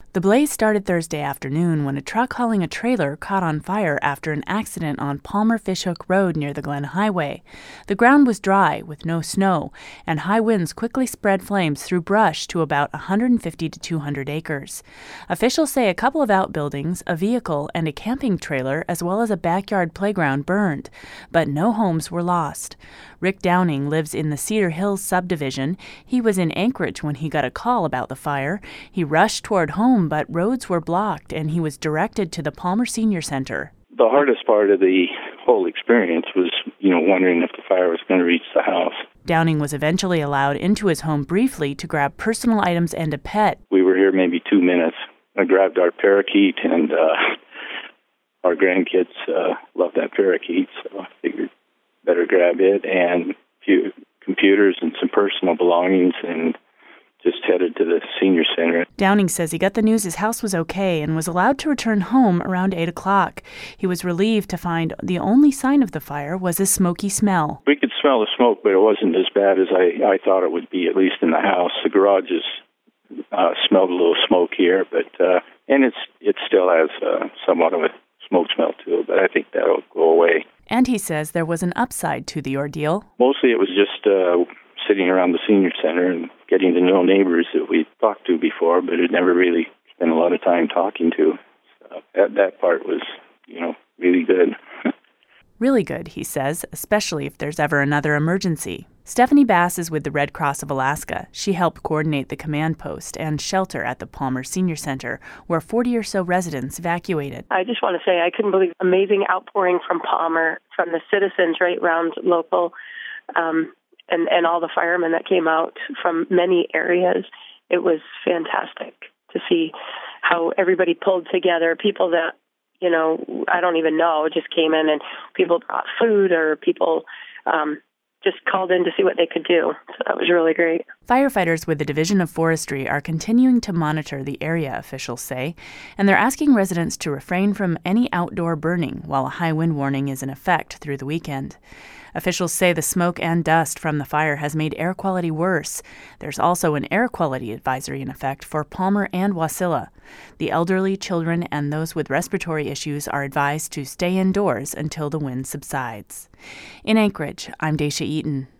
The blaze started Thursday afternoon when a truck hauling a trailer caught on fire after an accident on Palmer Fishhook Road near the Glen Highway. The ground was dry with no snow, and high winds quickly spread flames through brush to about 150 to 200 acres. Officials say a couple of outbuildings, a vehicle, and a camping trailer, as well as a backyard playground burned, but no homes were lost. Rick Downing lives in the Cedar Hills subdivision. He was in Anchorage when he got a call about the fire. He rushed toward home, but roads were blocked, and he was directed to the Palmer Senior Center. The hardest part of the whole experience was, wondering if the fire was going to reach the house. Downing was eventually allowed into his home briefly to grab personal items and a pet. We were here maybe 2 minutes. I grabbed our parakeet, and our grandkids love that parakeet, so I figured better grab it and a few computers and some personal belongings and just headed to the senior center. Downing says he got the news his house was okay and was allowed to return home around 8 o'clock. He was relieved to find the only sign of the fire was a smoky smell. We could smell the smoke, but it wasn't as bad as I thought it would be, at least in the house. The garages smelled a little smokier, but and it still has somewhat of a smoke smell to it, but I think that'll go away. And he says there was an upside to the ordeal. Mostly it was just sitting around the senior center and getting to know neighbors that we talked to before, but had never really spent a lot of time talking to. So that part was, really good. Really good, he says, especially if there's ever another emergency. Stephanie Bass is with the Red Cross of Alaska. She helped coordinate the command post and shelter at the Palmer Senior Center, where 40 or so residents evacuated. I just want to say I couldn't believe the amazing outpouring from Palmer, from the citizens right around local, and all the firemen that came out from many areas. It was fantastic to see how everybody pulled together. People that, I don't even know, just came in, and people brought food, or people just called in to see what they could do. So that was really great. Firefighters with the Division of Forestry are continuing to monitor the area, officials say, and they're asking residents to refrain from any outdoor burning while a high wind warning is in effect through the weekend. Officials say the smoke and dust from the fire has made air quality worse. There's also an air quality advisory in effect for Palmer and Wasilla. The elderly, children, and those with respiratory issues are advised to stay indoors until the wind subsides. In Anchorage, I'm Daisha Eaton.